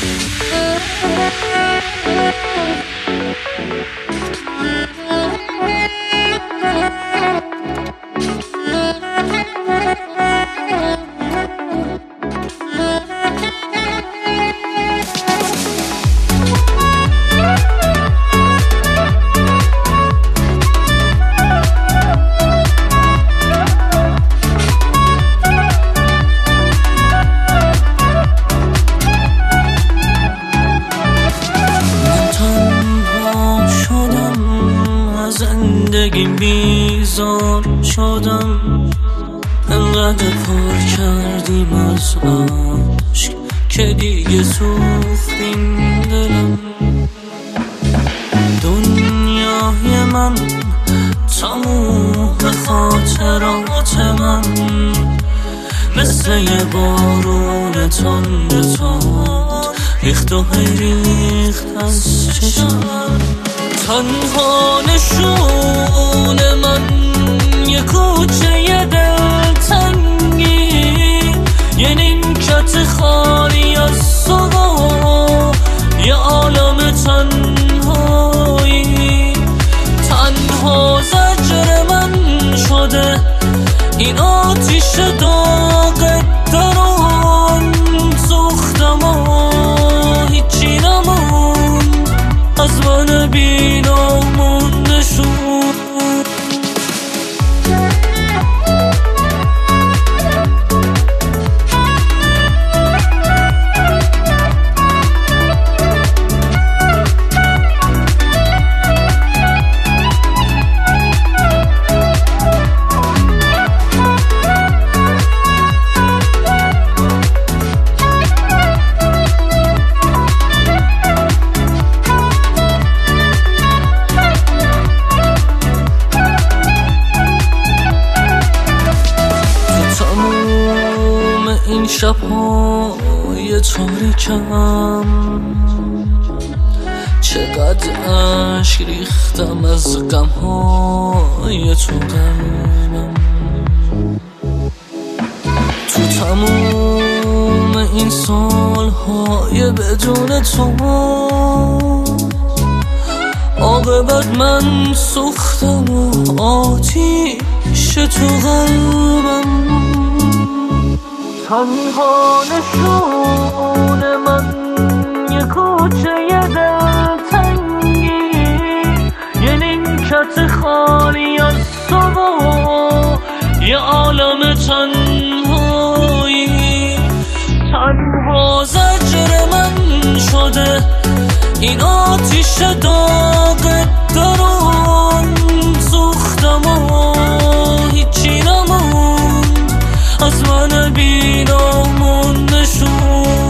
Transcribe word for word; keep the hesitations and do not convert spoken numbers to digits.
زندگی بیزار شدم، انقدر پر کردیم از عشق که دیگه سوختیم دلم. دنیای من تموم خاطرات من مثل یه بارون تند تند ریخت و ریخت از چشم. تنها نشون من یه کوچه یه دلتنگی، یه نیمکت خالی از صبح، یه عالم تنهایی. تنها زجر من شده این آتیش داغ درون، سوختم و هیچی نمون از من بینامون نشون. این شب‌های تاریکم چقدر اشک ریختم از غم‌های تو غمم. تو تموم این سال‌های بدون تو عاقبت من سوختم و آتیش تو قلبم. تنها نشون من یه کوچه یه دلتنگی، یه نیمکت خالی از صبح، یه عالم تنهایی. تنها زجر من شده این آتیش داغ درون، سوختم و هیچی نمون از من بینامون نشون.